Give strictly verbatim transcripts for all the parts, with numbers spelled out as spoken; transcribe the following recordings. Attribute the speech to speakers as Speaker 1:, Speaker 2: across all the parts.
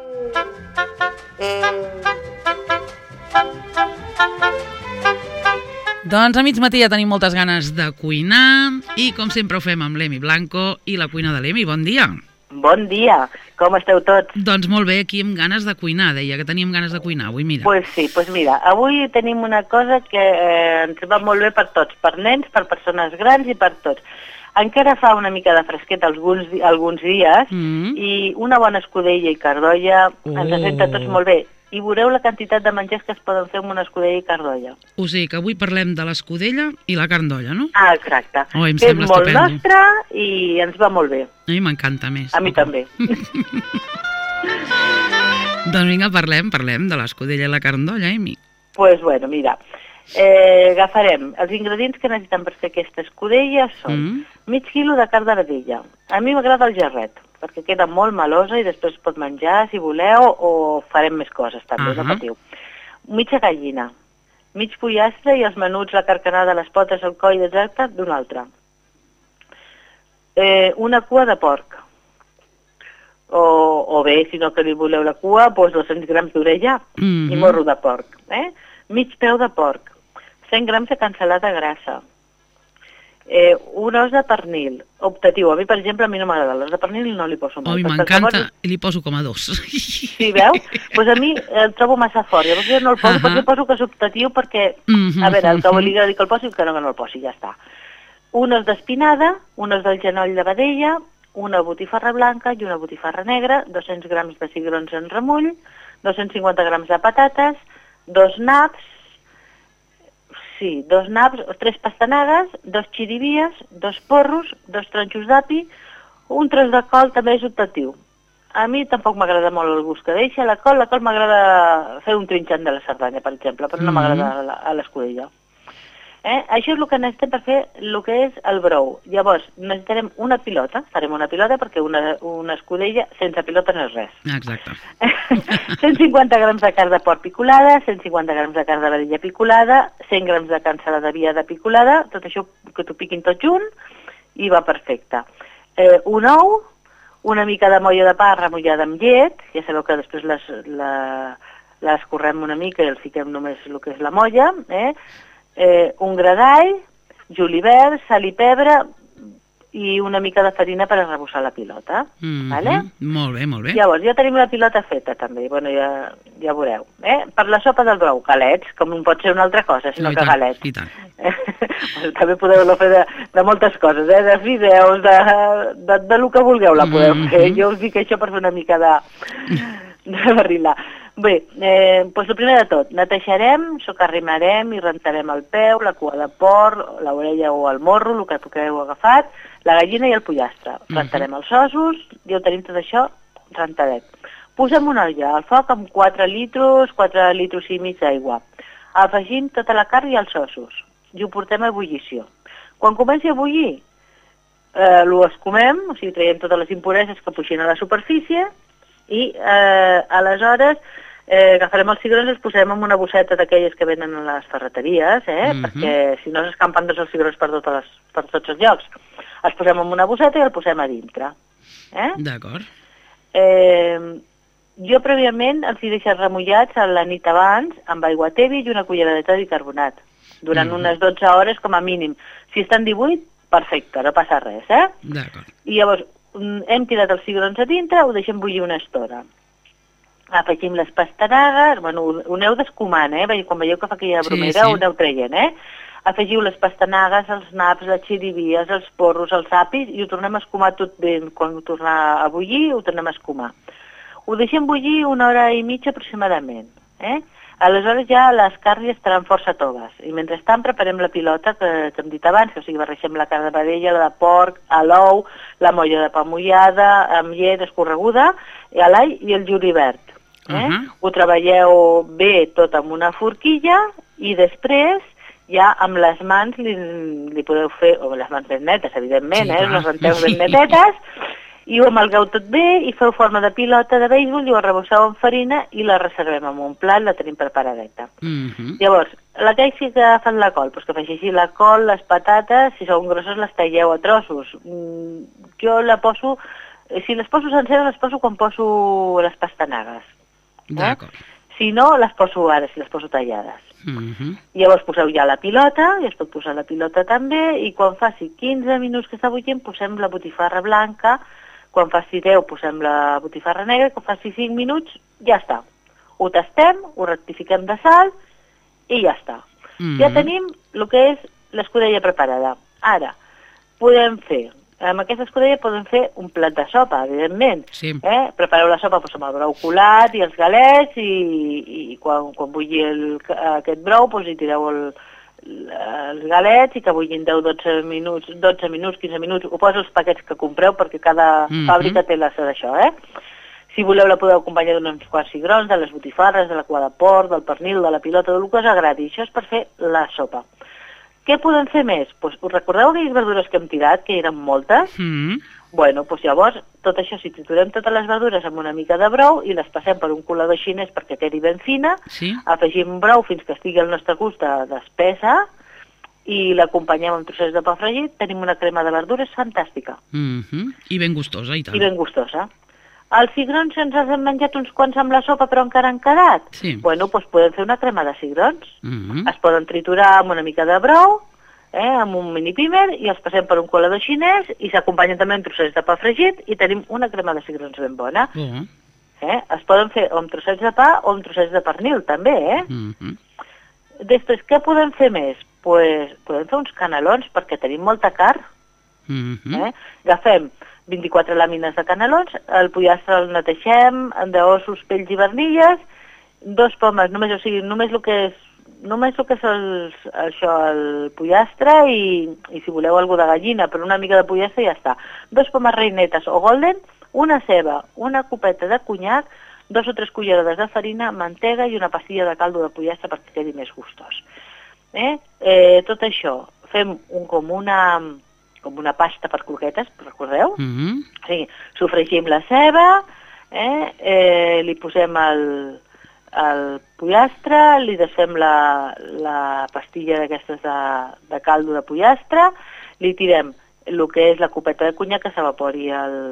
Speaker 1: Doncs a mig matí ja tenim moltes ganes de cuinar i com sempre ho fem amb l'Emi Blanco i la cuina de l'Emi. Bon dia.
Speaker 2: Bon dia, com esteu tots?
Speaker 1: Doncs molt bé, aquí amb ganes de cuinar, deia que teníem ganes de cuinar avui, mira.
Speaker 2: Pues sí, pues mira, avui tenim una cosa que eh, ens va molt bé per tots, per nens, per persones grans i per tots. Encara fa una mica de fresquet alguns, alguns dies mm. i una bona escudella i cardolla oh. ens senta tots molt bé. I veureu la quantitat de menjars que es poden fer amb una escudella i cardolla.
Speaker 1: O sigui que avui parlem de l'escudella i la cardolla, no?
Speaker 2: Ah, exacte.
Speaker 1: Oh, em
Speaker 2: és
Speaker 1: sembla
Speaker 2: molt
Speaker 1: estupendo.
Speaker 2: nostre i ens va molt bé.
Speaker 1: A mi m'encanta més.
Speaker 2: A mi també.
Speaker 1: Doncs vinga, parlem, parlem de l'escudella i la cardolla, Emi.
Speaker 2: Doncs pues bueno, mira, eh, agafarem els ingredients que necessitem per fer aquesta escudella són mm. mig quilo de carn de vedella. A mi m'agrada el gerret, perquè queda molt melosa i després pot menjar si voleu o farem més coses també, uh -huh. no patiu. Mitja gallina, mig pollastre i els menuts, la carcanada, les potes, el coll, exacte, d'un altre. Eh, una cua de porc. O, o bé, si no que li voleu la cua, doncs dos-cents grams d'orella uh -huh. i morro de porc. Eh? Mig peu de porc, cent grams de cansalada grassa. Eh, un os de pernil, optatiu. A mi, per exemple, a mi no m'agrada l'os de pernil i no li poso molt.
Speaker 1: Oh, m'encanta, i li poso com a dos.
Speaker 2: Sí, veu? Doncs pues a mi el trobo massa fort, llavors jo no el poso, uh -huh. perquè poso que és optatiu perquè, uh -huh. a veure, el que vol dir que el posi, que no, que no el posi, ja està. Un os d'espinada, un os del genoll de vedella, una botifarra blanca i una botifarra negra, dos-cents grams de cigrons en remull, dos-cents cinquanta grams de patates, dos naps, sí, dos naps, tres pastanagues, dos xirivies, dos porros, dos tronxos d'api, un tros de col també és optatiu. A mi tampoc m'agrada molt el gust que deixa la col, la col m'agrada fer un trinxant de la Cerdanya, per exemple, però no m'agrada a l'escudella. Eh? Això és el que necessitem per fer el que és el brou. Llavors, necessitarem una pilota, farem una pilota perquè una, una escudella sense pilota no és res.
Speaker 1: Exacte.
Speaker 2: cent cinquanta grams de carn de porc picolada, cent cinquanta grams de carn de vedella picolada, cent grams de cansalada viada picolada, tot això que t'ho piquin tot junt i va perfecte. Eh, un ou, una mica de molla de pa remullada amb llet, ja sabeu que després les, la, l'escorrem una mica i el fiquem només el que és la molla, eh? Eh, un gra d'all, julivert, sal i pebre i una mica de farina per arrebossar la pilota. Mm-hmm. Vale?
Speaker 1: Molt bé, molt bé.
Speaker 2: Llavors, ja tenim la pilota feta també, bueno, ja, ja veureu. Eh? Per la sopa del brou, galets, com no pot ser una altra cosa, sinó no, que
Speaker 1: tant,
Speaker 2: galets.
Speaker 1: I tant.
Speaker 2: Bueno, també podeu fer de, de moltes coses, eh? De fideus, de, de, de lo que vulgueu la podeu mm-hmm. fer. Jo us dic això per fer una mica de, de barrilar. Bé, eh, doncs el primer de tot, netejarem, socarrimarem i rentarem el peu, la cua de porc, l'orella o el morro, el que heu agafat, la gallina i el pollastre. Rentarem uh -huh. els ossos, ja ho tenim tot això rentadet. Posem una olla al foc amb quatre litros, quatre litros i mig d'aigua. Afegim tota la carn i els ossos i ho portem a ebullició. Quan comenci a bullir, eh, ho escumem, o sigui, traiem totes les impureses que puixin a la superfície i eh, aleshores eh, agafarem els cigrons i els posem en una bosseta d'aquelles que venen a les ferreteries, eh, mm-hmm. perquè si no s'escampen tots els cigrons per, totes les, per tots els llocs. Els posem en una bosseta i el posem a dintre. Eh?
Speaker 1: D'acord.
Speaker 2: Eh, jo prèviament els he deixat remullats a la nit abans amb aigua tèbia i una cullerada de bicarbonat durant mm-hmm. unes dotze hores com a mínim. Si estan divuit, perfecte, no passa res, eh?
Speaker 1: D'acord.
Speaker 2: I llavors hem tirat els cigrons a dintre, ho deixem bullir una estona. Afegim les pastanagues, bueno, ho aneu descumant, eh? Quan veieu que fa aquella bromera, sí, sí. ho aneu traient, eh? Afegiu les pastanagues, els naps, les xirivies, els porros, els apis, i ho tornem a escumar tot bé. Quan ho torna a bullir, ho tornem a escumar. Ho deixem bullir una hora i mitja aproximadament, eh? Aleshores ja les carns estaran força toves. I mentrestant preparem la pilota que, que hem dit abans, que o sigui, barreixem la carn de vedella, la de porc, l'ou, la molla de pa mullada, amb llet escorreguda, l'all i el julivert. Eh? Uh-huh. Ho treballeu bé tot amb una forquilla i després ja amb les mans li, li podeu fer, o les mans ben netes, evidentment, sí, eh? Les renteu ben netetes, i ho amalgueu tot bé i feu forma de pilota de béisbol i ho arrebosseu amb farina i la reservem en un plat, la tenim preparadeta. Uh-huh. Llavors, la que si agafen la col, doncs que afegeixi la col, les patates, si són grosses les talleu a trossos. Mm, jo la poso si les poso senceres, les poso quan poso les pastanagues. Eh?
Speaker 1: D'acord.
Speaker 2: Si no, les poso ara, si les poso tallades.
Speaker 1: Uh-huh.
Speaker 2: Llavors poseu ja la pilota, i es pot posar la pilota també, i quan faci quinze minuts que està bullint, posem la botifarra blanca, quan faci deu posem la botifarra negra, quan faci cinc minuts, ja està. Ho tastem, ho rectifiquem de sal, i ja està. Uh-huh. Ja tenim el que és l'escudella preparada. Ara, podem fer, amb aquesta escudella podem fer un plat de sopa, evidentment. Sí. Eh? Prepareu la sopa doncs, amb el brou colat i els galets, i, i quan, quan bulli el, aquest brou doncs, hi tireu el, els galets, i que bullin deu dotze minuts, dotze minuts, quinze minuts, ho posa els paquets que compreu, perquè cada uh-huh. fàbrica té la seva d'això, eh? Si voleu la podeu acompanyar d'uns quants cigrons, de les botifarres, de la cua de porc, del pernil, de la pilota, del que us agradi. Això és per fer la sopa. Què podem fer més? Pues, us recordeu aquelles verdures que hem tirat, que eren moltes? Mm. Bueno, doncs llavors, tot això, si triturem totes les verdures amb una mica de brou i les passem per un colador xinès perquè quedi ben fina, sí. Afegim brou fins que estigui al nostre gust d'espessa i l'acompanyem amb trossets de pa fregit, tenim una crema de verdures fantàstica.
Speaker 1: Mm-hmm. I ben gustosa, i tant.
Speaker 2: I ben gustosa. Els cigrons ens els hem menjat uns quants amb la sopa, però encara han quedat. Sí. Bueno, doncs podem fer una crema de cigrons. Mm-hmm. Es poden triturar amb una mica de brou, eh, amb un mini pimer, i els passem per un colador xinès, i s'acompanyen també amb trossets de pa fregit, i tenim una crema de cigrons ben bona. Mm-hmm. Eh? Es poden fer o amb trossets de pa o amb trossets de pernil, també, eh? Mm-hmm. Després, què podem fer més? Pues, podem fer uns canelons, perquè tenim molta carn. Mm-hmm. eh? Agafem vint-i-quatre làmines de canelons, el pollastre el neteixem, d'ossos, pells i vernilles, dos pomes, només, o sigui, només el que és, només el que és el, això, el pollastre, i, i si voleu alguna de gallina, però una mica de pollastre ja està. Dos pomes reinetes o golden, una ceba, una copeta de conyac, dos o tres cullerades de farina, mantega i una pastilla de caldo de pollastre perquè quedi més gustós. Eh? Eh, tot això, fem un, com una... com una pasta per croquetes, recordeu? Mm-hmm. Sí, sofregim la ceba, eh? Eh, li posem el, el pollastre, li desfem la, la pastilla d'aquestes de, de caldo de pollastre, li tirem el que és la copeta de conyac que s'evapori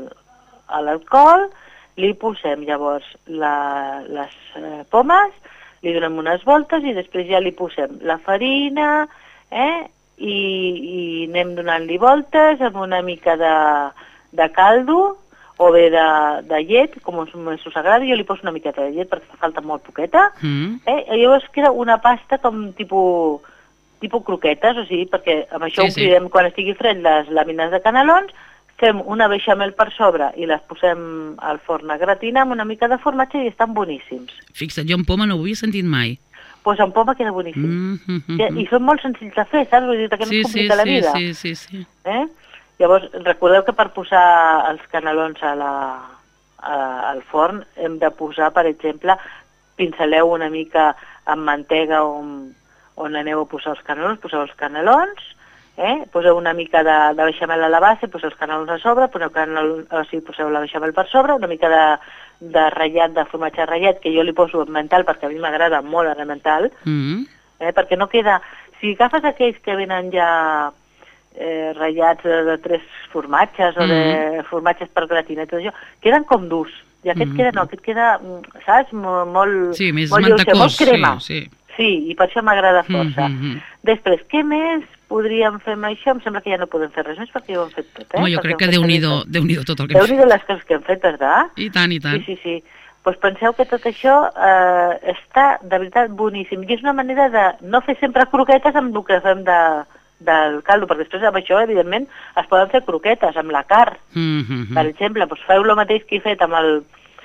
Speaker 2: l'alcohol, li posem llavors la, les eh, pomes, li donem unes voltes i després ja li posem la farina, eh? I, i anem donant-li voltes amb una mica de, de caldo o bé de, de llet, com més us agrada. Jo li poso una miqueta de llet perquè fa falta molt poqueta. Mm. Eh? I llavors queda una pasta com tipus, tipus croquetes, o sigui, perquè amb això sí, omplirem, sí. Quan estigui fred, les làmines de canelons, fem una beixamel per sobre i les posem al forn a gratinar amb una mica de formatge i estan boníssims.
Speaker 1: Fixa't, jo en poma no ho havia sentit mai.
Speaker 2: Doncs en poma queda boníssim. Mm -hmm. I, I són molt senzills de fer, saps? Vull dir que no sí, es complica sí, la vida.
Speaker 1: Sí, sí, sí.
Speaker 2: Eh? Llavors, recordeu que per posar els canelons a la, a, al forn hem de posar, per exemple, pinceleu una mica amb mantega on, on aneu a posar els canelons, poseu els canelons, eh? Poseu una mica de, de beixamel a la base, poseu els canelons a sobre, poseu, canel, o sigui, poseu la beixamel per sobre, una mica de de ratllat, de formatge ratllat, que jo li poso emmental perquè a mi m'agrada molt l'emmental, mm. eh, perquè no queda... Si agafes aquells que venen ja eh, ratllats de, de tres formatges mm. o de formatges per gratinar i tot això, queden com durs. I aquest mm. queda, no, aquest queda, saps, molt, molt,
Speaker 1: sí, més
Speaker 2: molt
Speaker 1: mantecós,
Speaker 2: lleuger, molt crema.
Speaker 1: Sí, sí.
Speaker 2: Sí, i per això m'agrada força. Mm -hmm. Després, què més podríem fer amb això? Em sembla que ja no podem fer res més perquè ja ho hem fet tot, eh?
Speaker 1: Home, jo
Speaker 2: perquè
Speaker 1: crec que Déu-n'hi-do Déu tot el que hem fet.
Speaker 2: Déu-n'hi-do les coses que hem fet, verdad?
Speaker 1: I tant, i tant.
Speaker 2: Sí, sí, sí. Doncs penseu que tot això eh, està, de veritat, boníssim. I és una manera de no fer sempre croquetes amb el que fem de, del caldo, perquè després amb això, evidentment, es poden fer croquetes amb la carn. Mm -hmm. Per exemple, doncs feu el mateix que he fet amb el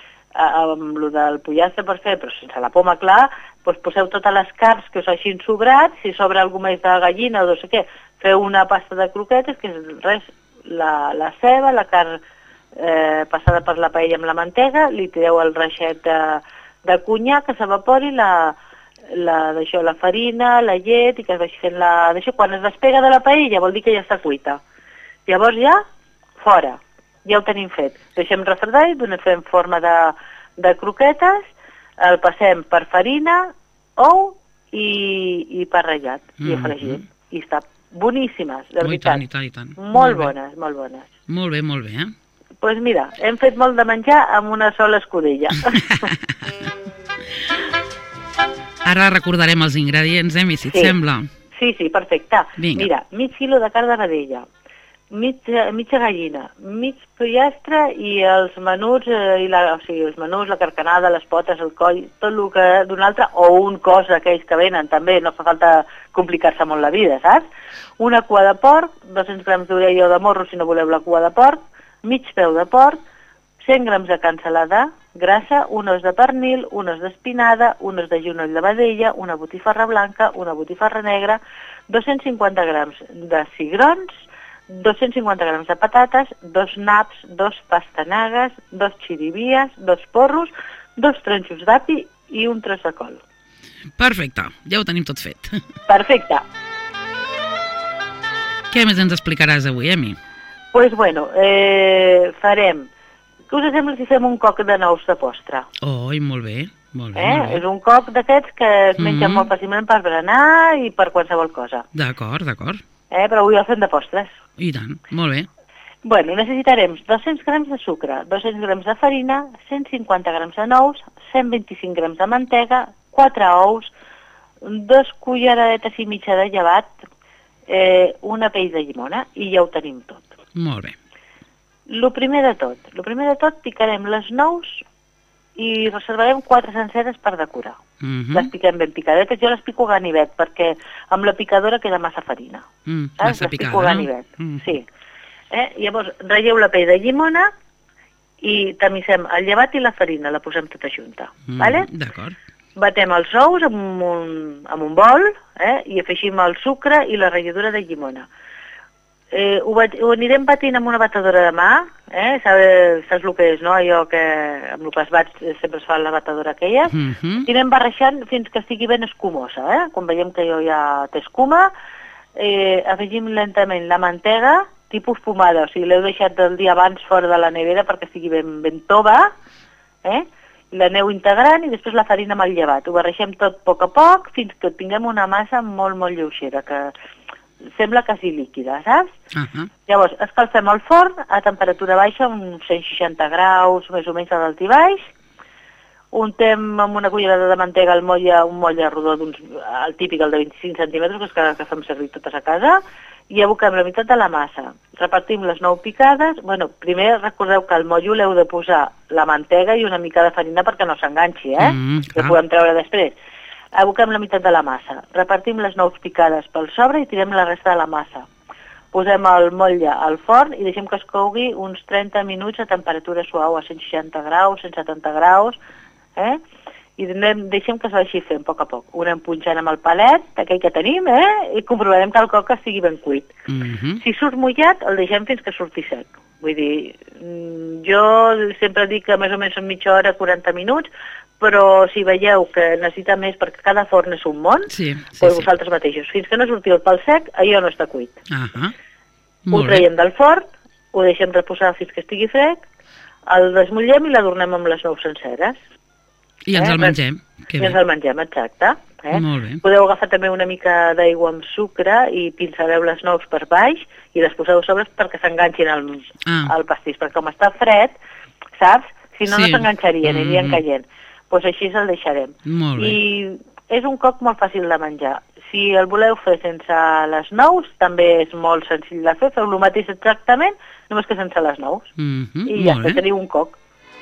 Speaker 2: amb el del pollastre per fer, però sense la poma, clar, doncs poseu totes les carns que us hagin sobrat, si sobra alguna més de gallina o no sé què, feu una pasta de croquetes, que és res, la, la ceba, la carn eh, passada per la paella amb la mantega, li tireu el reixet de, de conyac que s'evapori, la, la, d'això, la farina, la llet, i que es vagi fent la... D'això, quan es despega de la paella vol dir que ja està cuita. Llavors ja, fora. Ja ho tenim fet. Deixem refredar i donem fem forma de, de croquetes, el passem per farina, ou i, i pa ratllat, mm -hmm. i fregit. I està boníssimes, de veritat.
Speaker 1: I tant, i tant, i tant.
Speaker 2: Molt, molt bones, molt bones.
Speaker 1: Molt bé, molt bé, eh?
Speaker 2: pues mira, hem fet molt de menjar amb una sola escudella.
Speaker 1: Ara recordarem els ingredients, eh, si et
Speaker 2: sí.
Speaker 1: sembla.
Speaker 2: Sí, sí, perfecte.
Speaker 1: Vinga.
Speaker 2: Mira, mig quilo de carn de vedella, mitja, mitja gallina, mig pollastre i els menuts, eh, i la, o sigui, els menuts, la carcanada, les potes, el coll, tot el que d'un altre, o un cos d'aquells que venen, també, no fa falta complicar-se molt la vida, saps? Una cua de porc, dos-cents grams d'orella o de morro si no voleu la cua de porc, mig peu de porc, cent grams de cansalada grassa, un os de pernil, un os d'espinada, un os de genoll de vedella, una botifarra blanca, una botifarra negra, dos-cents cinquanta grams de cigrons, dos-cents cinquanta grams de patates, dos naps, dos pastanagues, dos xirivies, dos porros, dos tronxos d'api i un tros de col.
Speaker 1: Perfecte, ja ho tenim tot fet.
Speaker 2: Perfecte.
Speaker 1: Què més ens explicaràs avui, Emi?
Speaker 2: Doncs, pues bueno, eh, farem... Què us sembla si fem un coc de nous de postre?
Speaker 1: Oi, molt bé, molt bé.
Speaker 2: Eh?
Speaker 1: Molt bé.
Speaker 2: És un coc d'aquests que es menja mm-hmm. molt fàcilment per berenar i per qualsevol cosa.
Speaker 1: D'acord, d'acord.
Speaker 2: Eh? Però avui el fem de postres.
Speaker 1: I tant, molt bé.
Speaker 2: Bueno, necessitarem dos-cents grams de sucre, dos-cents grams de farina, cent cinquanta grams de nous, cent vint-i-cinc grams de mantega, quatre ous, dos culleradetes i mitja de llevat, eh, una pell de llimona i ja ho tenim tot.
Speaker 1: Molt bé.
Speaker 2: Lo primer de tot, lo primer de tot picarem les nous i reservarem quatre senceres per decorar.
Speaker 1: Mm-hmm.
Speaker 2: Les piquem ben picadetes, jo les pico a ganivet perquè amb la picadora queda massa farina.
Speaker 1: Mm,
Speaker 2: saps?
Speaker 1: massa
Speaker 2: Les
Speaker 1: picada,
Speaker 2: pico a
Speaker 1: no?
Speaker 2: ganivet,
Speaker 1: Mm.
Speaker 2: sí. Eh? Llavors, ratlleu la pell de llimona i tamissem el llevat i la farina, la posem tota junta.
Speaker 1: Mm,
Speaker 2: vale?
Speaker 1: D'acord.
Speaker 2: Batem els ous amb un, amb un bol eh? i afegim el sucre i la ratlladura de llimona. Eh, ho, bat, ho anirem batint amb una batedora de mà, eh? saps, saps el que és, no? Allò que amb el que es bat sempre es fa la batedora aquella.
Speaker 1: Mm-hmm.
Speaker 2: I anem barrejant fins que estigui ben escumosa. Eh? Quan veiem que allò ja té escuma, eh, afegim lentament la mantega, tipus pomada, o sigui, l'heu deixat el dia abans fora de la nevera perquè estigui ben, ben tova, eh? L'aneu integrant i després la farina amb el llevat. Ho barregem tot a poc a poc fins que tinguem una massa molt, molt lleugera, que sembla quasi líquida, saps?
Speaker 1: Uh-huh.
Speaker 2: Llavors, escalfem el forn a temperatura baixa, uns cent seixanta graus, més o menys a dalt i baix. Untem amb una cullerada de mantega el motlle, un motlle rodó, el típic, el de vint-i-cinc centímetres, que és que, que fem servir totes a casa, i aboquem la meitat de la massa. Repartim les nou picades. Bueno, primer recordeu que al motllo l'heu de posar la mantega i una mica de farina perquè no s'enganxi, eh?
Speaker 1: Mm,
Speaker 2: que ho podem treure després. Aboquem la meitat de la massa, repartim les nous picades pel sobre i tirem la resta de la massa. Posem el motlle al forn i deixem que es cougui uns trenta minuts a temperatura suau, a cent seixanta graus, cent setanta graus, eh? I deixem que es vagi fent a poc a poc. Ho anem punxant amb el palet, aquell que tenim, eh? I comprovarem que el coc estigui ben cuit.
Speaker 1: Mm-hmm.
Speaker 2: Si surt mullat, el deixem fins que surti sec. Vull dir, jo sempre dic que més o menys són mitja hora, quaranta minuts, però si veieu que necessita més perquè cada forn és un món,
Speaker 1: sí, sí,
Speaker 2: doncs
Speaker 1: sí.
Speaker 2: vosaltres mateixos. Fins que no surti el pal sec, allò no està cuit.
Speaker 1: Uh-huh.
Speaker 2: Ho traiem del forn, ho deixem reposar fins que estigui frec, el desmotllem i l'adornem amb les nous senceres.
Speaker 1: I ens
Speaker 2: eh?
Speaker 1: el mengem. Que
Speaker 2: I
Speaker 1: bé.
Speaker 2: ens el mengem, exacte. Eh?
Speaker 1: Molt bé.
Speaker 2: Podeu agafar també una mica d'aigua amb sucre i pinçareu les nous per baix i les poseu sobre perquè s'enganxin al,
Speaker 1: ah.
Speaker 2: al pastís, perquè com està fred, saps? Si no,
Speaker 1: sí.
Speaker 2: no s'enganxarien,
Speaker 1: mm-hmm.
Speaker 2: anirien caient. Doncs pues així el deixarem.
Speaker 1: Molt bé.
Speaker 2: I és un coc molt fàcil de menjar. Si el voleu fer sense les nous, també és molt senzill de fer, feu el mateix exactament, només que sense les nous.
Speaker 1: Mm-hmm.
Speaker 2: I ja està, teniu un coc.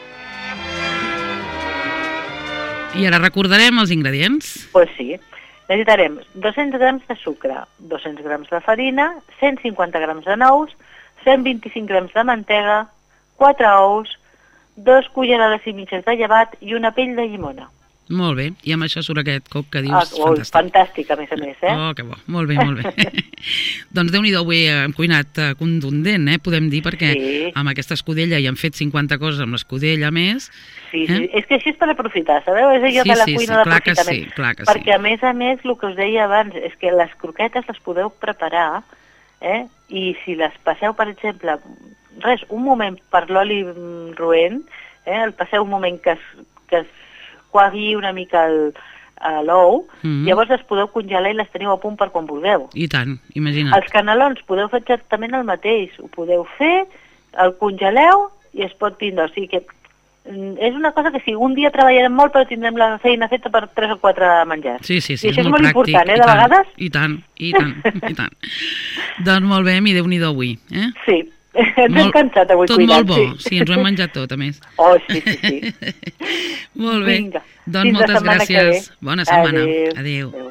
Speaker 1: I ara recordarem els ingredients?
Speaker 2: Doncs pues sí. Necessitarem dos-cents grams de sucre, dos-cents grams de farina, cent cinquanta grams de nous, cent vint-i-cinc grams de mantega, quatre ous, dos cullerades i mitges de llevat i una pell de llimona.
Speaker 1: Molt bé, i amb això surt aquest coc que dius
Speaker 2: ah, oh,
Speaker 1: fantàstic.
Speaker 2: Fantàstic, a més a més, eh?
Speaker 1: Oh, que bo, molt bé, molt bé. Doncs Déu-n'hi-do, avui hem cuinat uh, contundent, eh, podem dir, perquè
Speaker 2: sí.
Speaker 1: amb aquesta escudella hi hem fet cinquanta coses amb l'escudella més.
Speaker 2: Sí,
Speaker 1: eh?
Speaker 2: sí, és que així és per aprofitar, sabeu? És allò
Speaker 1: sí,
Speaker 2: de la
Speaker 1: sí,
Speaker 2: cuina
Speaker 1: sí,
Speaker 2: d'aprofitament.
Speaker 1: Sí, clar que
Speaker 2: perquè
Speaker 1: sí.
Speaker 2: a més a més, el que us deia abans, és que les croquetes les podeu preparar, eh? I si les passeu, per exemple, res, un moment per l'oli roent, eh? El passeu un moment que es, que es coagui una mica l'ou, mm-hmm. llavors les podeu congelar i les teniu a punt per quan vulgueu.
Speaker 1: I tant, imagina't.
Speaker 2: Els canelons podeu fer exactament el mateix, ho podeu fer, el congeleu i es pot tindre. O sigui que és una cosa que si un dia treballarem molt però tindrem la feina feta per tres o quatre menjars.
Speaker 1: Sí, sí, sí,
Speaker 2: I això
Speaker 1: és,
Speaker 2: és
Speaker 1: molt,
Speaker 2: molt
Speaker 1: pràctic,
Speaker 2: important, eh,
Speaker 1: i
Speaker 2: de
Speaker 1: tant,
Speaker 2: vegades.
Speaker 1: I tant, i tant, i tant. Doncs molt bé, mi Déu-n'hi-do avui, eh?
Speaker 2: Sí, ens hem cansat avui
Speaker 1: tot
Speaker 2: cuinant.
Speaker 1: Tot molt bo,
Speaker 2: sí.
Speaker 1: sí, ens ho hem menjat tot, a més.
Speaker 2: Oh, sí, sí, sí.
Speaker 1: Molt bé,
Speaker 2: Vinga,
Speaker 1: doncs moltes gràcies. Bona setmana. Adéu.
Speaker 2: Adéu.